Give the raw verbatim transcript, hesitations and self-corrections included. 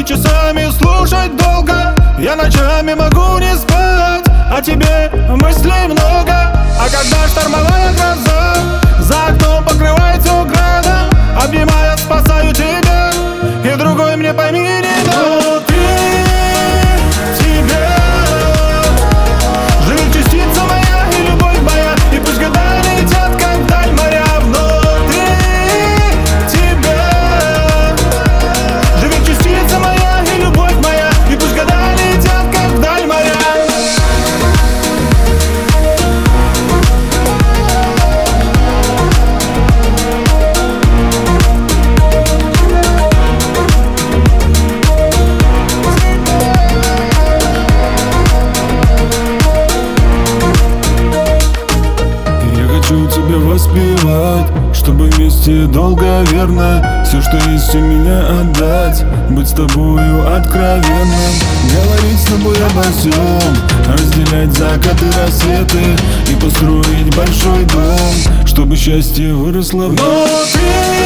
часами слушать долго. Я ночами могу не спать, о тебе мыслей много. А когда штормовая гроза за окном покрывает все градом, обнимая, спасаю тебя, и другой мне пойми не дал. Ты, тебя живет частица моя и любовь моя, и пусть года летят, как вдаль моря. Внутри тебя живет частица моя и любовь моя, и пусть года летят, как вдаль моря. Хочу тебя воспевать, чтобы вместе долго, верно все, что есть у меня, отдать, быть с тобою откровенным, говорить с тобой обо всем, разделять закаты, рассветы и построить большой дом, чтобы счастье выросло внутри.